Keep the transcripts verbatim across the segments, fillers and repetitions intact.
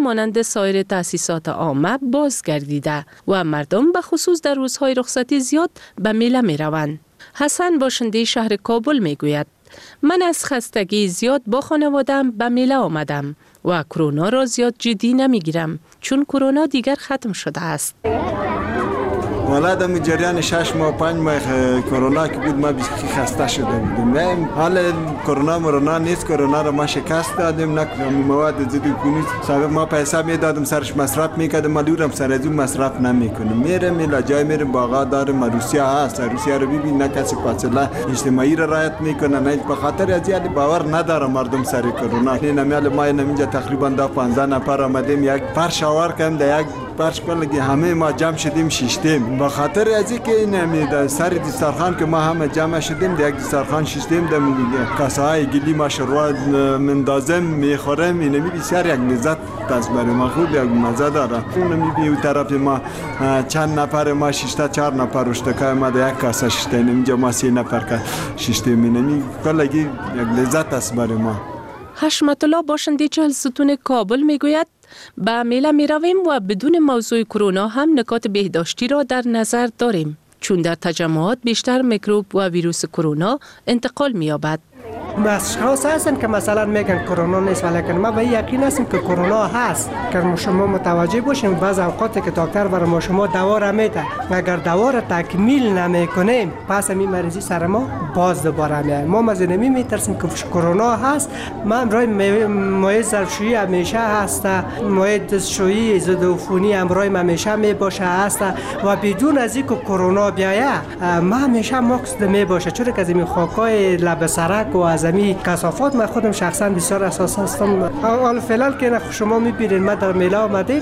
مانند سایر تأسیسات عامه بازگردیده و مردم به خصوص در روزهای رخصتی زیاد به میله می روند. حسن باشنده شهر کابل می گوید من از خستگی زیاد با خانوادم به میله آمدم و کرونا را زیاد جدی نمی گیرم چون کرونا دیگر ختم شده است. والا در جریان شش ماه پنج ماه کرونا که بود ما بیخی خسته شده بودیم. حالا کرونا مرونا نیست، کرونا را ما شکست دادیم، نه مواد ضد عفونی سابق ما پیسه میدادم سرش مصرف میکردم، ما دورم سر از اون مصرف نمیکنیم. میرم میلا جای میرم باغا دارم، روسیه هست، روسیه رو ببین نه کسی فاصله اجتماعی را رعایت میکنه، نه به خاطر از این باور نداره مردم سر کرونا. نمیال ما اینجا تقریبا دا پانزده نفر آمدیم، یک فرش آور کردیم، در یک فرش کلگی همه ما جمع شدیم شیشتیم. به خاطر از اینکه این سر دسترخوان که ما همه جمع شدیم در یک دسترخوان شیشتیم، در کاسه های گلی ما شروع مندازم میخورم، این می بسیار یک لذت دست برای ما خوب یک مزه داره. اون می بی طرف ما چند نفر ما شیشتا چهار نفر اشتکای ما در یک کاسه شیشتیم، اینجا ما سی نفر که شیشتیم، این کلگی یک لذت است برای ما. حشمت الله باشنده چهل ستون کابل میگوید به میله می رویم و بدون موضوع کرونا هم نکات بهداشتی را در نظر داریم چون در تجمعات بیشتر میکروب و ویروس کرونا انتقال می یابد. اشخاص هستن که مثلا میگن کرونا نیست، ولی ما به یقین هستیم که کرونا هست. که شما متوجه باشیم بعض اوقات که دکتر برای ما شما دوا را میده، اگر دوا را تکمیل نمیکنیم پس این مریضی سر ما باز دوباره میاد. ما مزه نمی میترسیم که کرونا هست. من رای مایع ظرفشویی همیشه هست، مایع دستشویی ضد عفونی امرای همیشه می باشه هست و بدون از اینکه کرونا بیاید ما همیشه ماکس می باشه، چون که از این خاکای لب سرک و از این کثافات من خودم شخصا بسیار اساس هستم. حال فعلا که شما میبینید ما در میله آمدیم،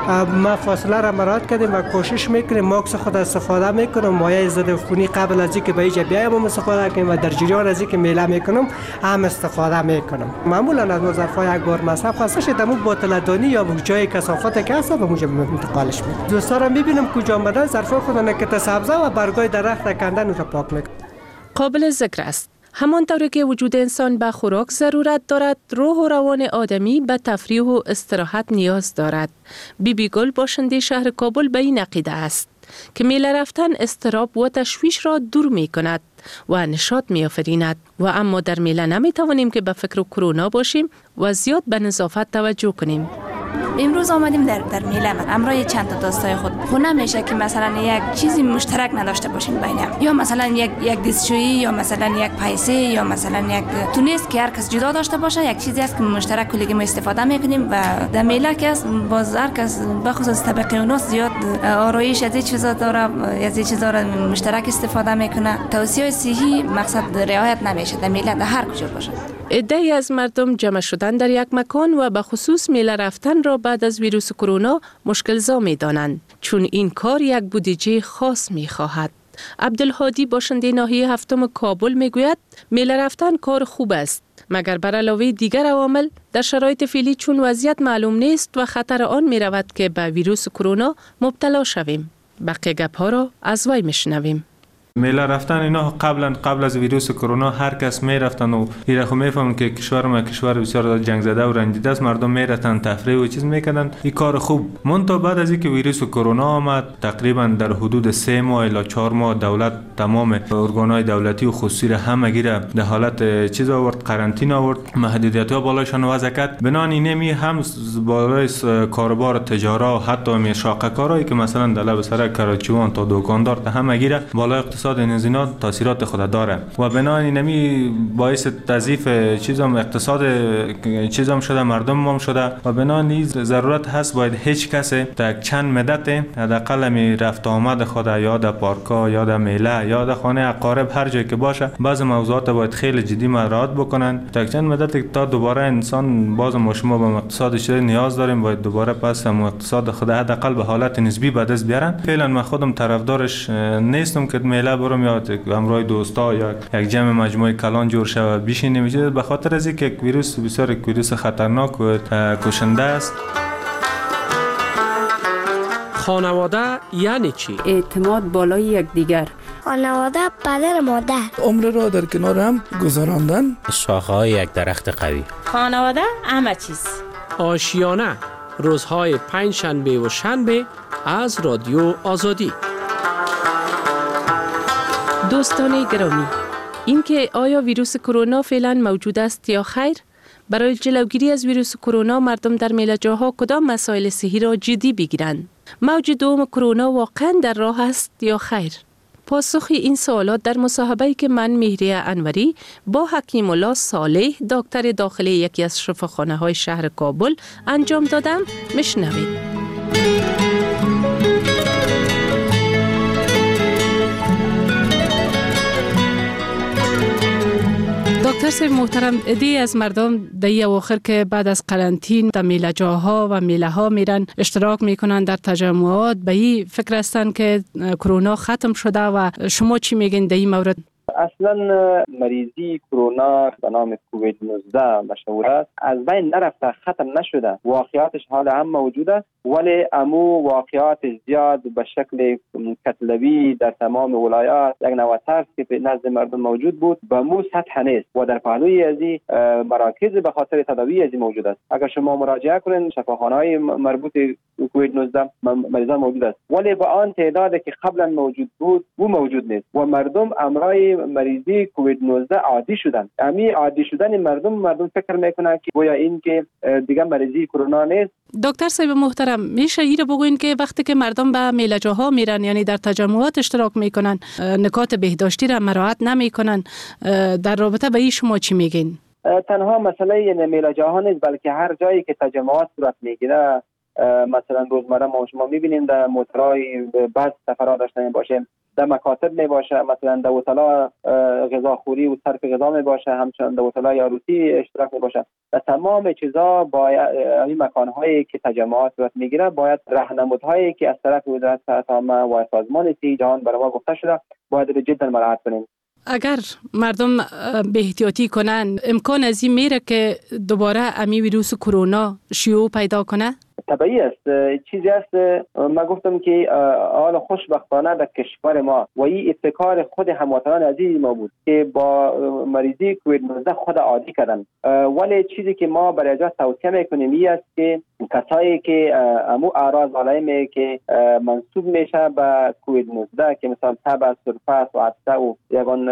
ما فاصله را مراعات کردیم و کوشش میکنیم ماکس خود استفاده میکنم، مایع ضد عفونی قبل از اینکه به اینجا بیایم هم استفاده کنیم و در جریان از اینکه میله میکنم هم استفاده میکنم. معمولا از ظرفای یک بار مصرف هستش دمو بوتل دانی یا جای کثافات که هست به اونجا انتقالش میدم. دوستا میبینم کجا آمدن ظرفای خود نکته سبزه و برگای درخت کندن اونجا پاک میکنم. قابل ذکر است همانطور که وجود انسان به خوراک ضرورت دارد، روح و روان آدمی به تفریح و استراحت نیاز دارد. بی بی گل باشنده شهر کابل به این عقیده است که میله رفتن اضطراب و تشویش را دور می کند و نشاط می آفریند و اما در میله نمی توانیم که به فکر کرونا باشیم و زیاد به نظافت توجه کنیم. امروز آمدیم در در میله همراه چند تا دوستای خود. خب نمیشه که مثلا یک چیزی مشترک نداشته باشیم بینم، یا مثلا یک یک دستشویی یا مثلا یک پیسه یا مثلا یک تونیست که هر کس جدا داشته باشه، یک چیزی است که مشترک کلی ما استفاده میکنیم و در میله که باز هر کس بخصوص طبقه اوناس زیاد آرایش از این چیزا داره، از این چیزا را مشترک استفاده میکنه. توصیه صحی مقصد رعایت نمیشه در میله در هر کجا باشه. عده‌ای از مردم جمع شدن در یک مکان و به خصوص میله رفتن را بعد از ویروس کرونا مشکل‌زا می‌دانند چون این کار یک بودجه خاص می‌خواهد. عبدالهادی باشنده ناحیه هفتم کابل میگوید میله رفتن کار خوب است مگر بر علاوه دیگر عوامل در شرایط فعلی چون وضعیت معلوم نیست و خطر آن می‌رود که به ویروس کرونا مبتلا شویم. بقیه گپ‌ها را از وی میشنویم. میله رفتن اینا قبلا قبل از ویروس کرونا هر کس میرفتن و اینا خو میفهمن که کشور ما کشور بسیار جنگ زده و رنجیده است، مردم میرفتن تفریح و چیز میکردن، این کار خوب. منتها بعد از اینکه ویروس کرونا آمد تقریبا در حدود سه ماه الی چهار ماه دولت تمام ارگانهای دولتی و خصوصی را همگی را در حالت چیز آورد، قرنطینه آورد، محدودیت‌ها بالایشان وضع کرد. بنان اینمی هم بالای کاروبار تجارت و حتی می شاقه‌کارایی که مثلا در لب سرک کراچیوان تا دکاندار تا همگی را بالای اقتصاد نزینا تاثیرات خود داره و بنابراین اینمی باعث تضعیف چیزام اقتصاد چیزام شده، مردم هم شده و بنابراین ضرورت هست باید هیچ کسی تا چند مدت حداقل می رفت آمد خود یا در پارک‌ها یا در میله یا در خانه اقارب هر جایی که باشه بعض موضوعات باید خیلی جدی مراعات بکنن تا چند مدت تا دوباره انسان باز ما شما به اقتصادش نیاز داریم، باید دوباره پس هم اقتصاد خود حداقل به حالت نسبی به دست بیارن. فعلا من خودم طرفدارش نیستم که میله برم یا همراه دوستا یا یک جمع مجموعه کلان جور شوه بشینیم، به خاطر از اینکه ویروس بسیار ویروس خطرناک و کشنده است. خانواده یعنی چی؟ اعتماد بالای یکدیگر. خانواده پدر مادر. عمر را در کنار هم گذراندن. شاخه‌های یک درخت قوی. خانواده همه چیز. آشیانه روزهای پنج شنبه و شنبه از رادیو آزادی. دوستان گرامی، اینکه آیا ویروس کرونا فعلا موجود است یا خیر؟ برای جلوگیری از ویروس کرونا مردم در میله‌جاها کدام مسائل صحی را جدی بگیرند؟ موج دوم کرونا واقعا در راه است یا خیر؟ پاسخ این سوالات در مصاحبه‌ای که من مهریه انوری با حکیم الله صالح دکتر داخلی یکی از شفاخانه‌های شهر کابل انجام دادم. میشنوید. دکتر صاحب محترم، دی از مردم دی اواخر که بعد از قرنطین در میله جاها و میله ها میرن اشتراک میکنن در تجمعات، به این فکر هستن که کرونا ختم شده و شما چی میگین در این مورد؟ اصلا مریضی کرونا به نام کووید نوزده مشهور است، از بین نرفته، ختم نشده، واقعاتش حال هم موجوده، ولی امو واقعات زیاد به شکل کتلوی در تمام ولایات یک نوع ترس که نزد مردم موجود بود به مو سطح نیست و در پهلوی ازی مراکز به خاطر تداوی ازی موجود است. اگر شما مراجعه کنین شفاخانه‌های مربوط به کووید نوزده مریضان موجود است، ولی با آن تعدادی که قبلا موجود بود او موجود نیست و مردم امرای مریضی کووید نوزده عادی شدن. امی عادی شدن مردم مردم فکر میکنن که گویا این که دیگه مریضی کرونا نیست. دکتر صاحب محترم، میشه این رو بگوین که وقتی که مردم به میله جاها میرن، یعنی در تجمعات اشتراک میکنن، نکات بهداشتی را مراعات نمیکنن، در رابطه با این شما چی میگین؟ تنها مسئله یعنی میله جاها نیست، بلکه هر جایی که تجمعات صورت میگیره، مثلا روزمره ما شما میبینیم در موترهای بس سفرها داشته باشه، در مکاتب می باشه، مثلا در هتل‌ها غذاخوری و صرف غذا می باشه، همچنین در هتل‌های عروسی اشتراک می باشه. در تمام چیزا باید این مکان‌هایی که تجمعات صورت میگیره باید راهنمودهایی که از طرف وزارت صحت عامه و سازمان صحت جهان برای ما گفته شده باید جدا مراعات کنیم. اگر مردم به احتیاطی کنن، امکان از این میره که دوباره امی ویروس کرونا شیوع پیدا کنه؟ طبیعی است. چیزی است ما گفتم که حال خوشبختانه در کشور ما و این ابتکار خود هموطنان عزیز ما بود که با مریضی کووید نوزده خود عادی کردن، ولی چیزی که ما برای اجازه توصیه میکنیم این است که کسایی که امو اعراض علائمی که منسوب میشه به کووید نوزده که مثلا تب، سرفس و عطسه و یگان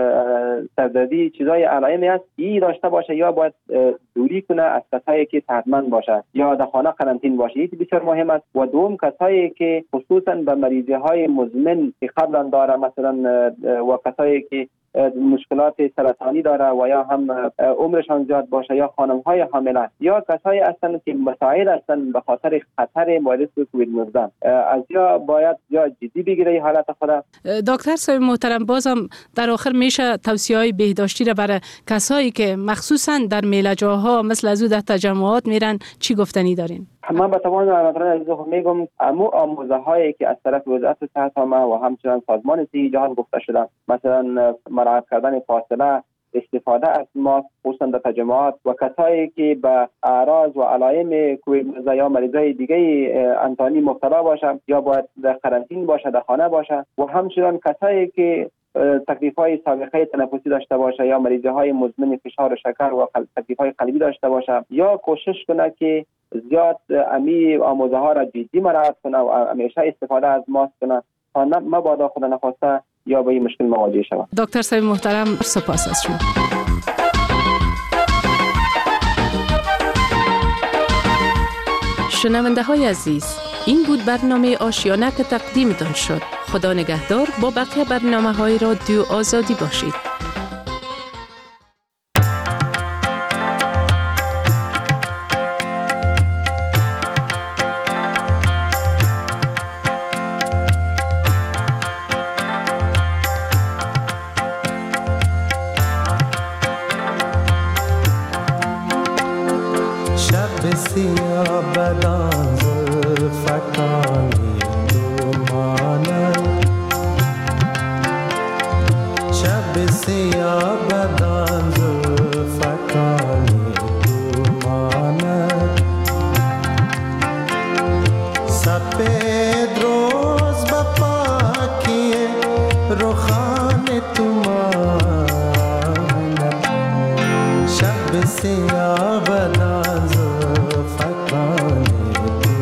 سردردی چیزای علائمی است، این داشته باشه یا باید دوری کنه از کسایی که صحتمند باشه یا در خانه قرنطین باشه. این بسیار مهم است. و دوم کسایی که خصوصا به مریضی های مزمن که قبلا داره، مثلا و کسایی که مشکلات سرطانی داره و یا هم عمرشان زیاد باشه یا خانم های حامله یا کسایی هستند که مسائل هستند به خاطر خطر ویروس کووید نوزده، از یا باید یا جدی بگیره حالت خود. دکتر صاحب محترم، بازم در آخر میشه توصیه‌های بهداشتی را برای کسایی که مخصوصا در میله جاها مثل از او در تجمعات میرن چی گفتنی دارین؟ من به تمام مردم عزیز میگم امو آموزه هایی که از طرف وزارت صحت عامه و همچنین سازمان صحت جهان گفته شده، مثلا مراعات کردن فاصله، استفاده از ماسک خصوصا در تجمعات و کسایی که به اعراض و علائم کووید نوزده یا مریضای دیگه انتانی مبتلا باشه یا باید در قرنطین باشه، در خانه باشه و همچنین کسایی که تکلیف‌های سابقه تنفسی داشته باشه یا مریضی‌های مزمن فشار و شکر و تکلیف‌های قلبی داشته باشه یا کوشش کنه که زیاد امی آموزه ها را جدی مراعات کنه و همیشه استفاده از ماسک کنه تا مبادا خود نخواسته یا به این مشکل مواجه شود. دکتر صاحب محترم، سپاس از شما. شنونده های عزیز، این بود برنامه آشیانه که تقدیمتان شد. خدا نگهدار. با بقیه برنامه های رادیو آزادی باشید. سیاه بدان زلفکانی دومانه، شب سیاه بدان زلفکانی دومانه، سپید روز با پاکی رخان تومانه، شب سیاه بدان زلفکانی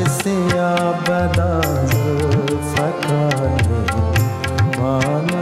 सिया बदान जुल्फ़काने माना